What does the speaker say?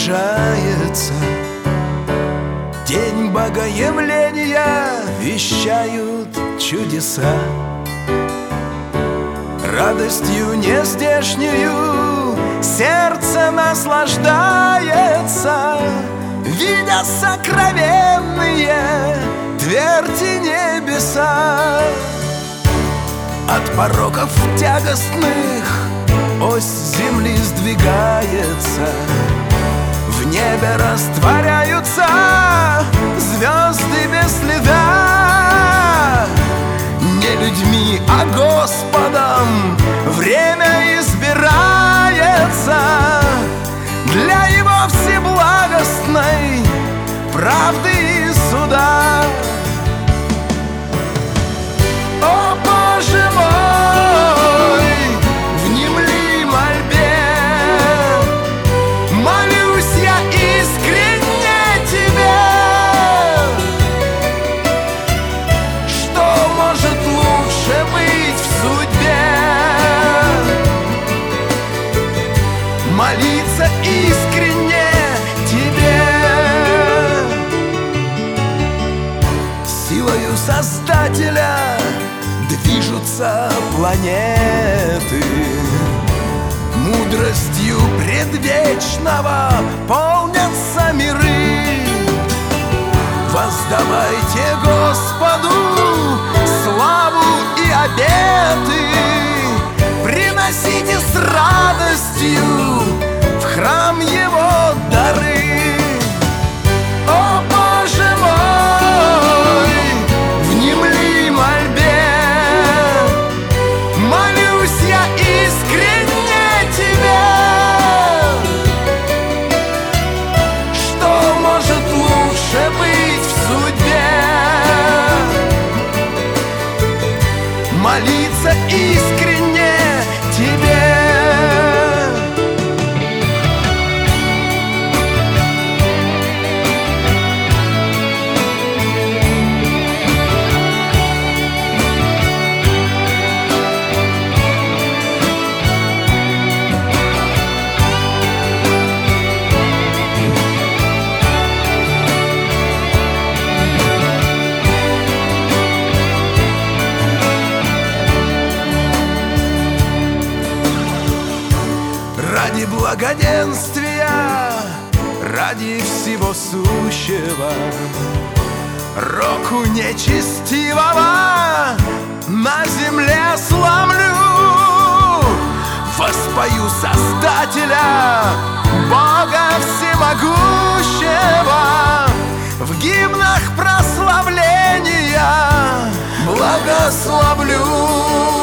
приближается день Богоявления, вещают чудеса. Радостью нездешнюю сердце наслаждается, видя сокровенные тверди небеса. От пороков тягостных ось земли сдвигается, в небе растворяются звезды без следа. Не людьми, а Господом время избирается для Его всеблагостной правды и суда. О, Боже мой, внемли мольбе, молюсь я искренне Тебе. Что может лучше быть в судьбе? Молиться искренне Тебе. Силою Создателя движутся планеты, мудростью предвечного полнятся миры. Воздавайте Господу славу и обеты, приносите с радостью в храм Его дары. О, Боже мой, внемли мольбе, молюсь я искренне Тебе. Что может лучше быть в судьбе? Молиться искренне Тебе. Ради благоденствия, ради всего сущего, року нечестивого на земле сломлю. Воспою Создателя, Бога всемогущего, в гимнах прославления благословлю.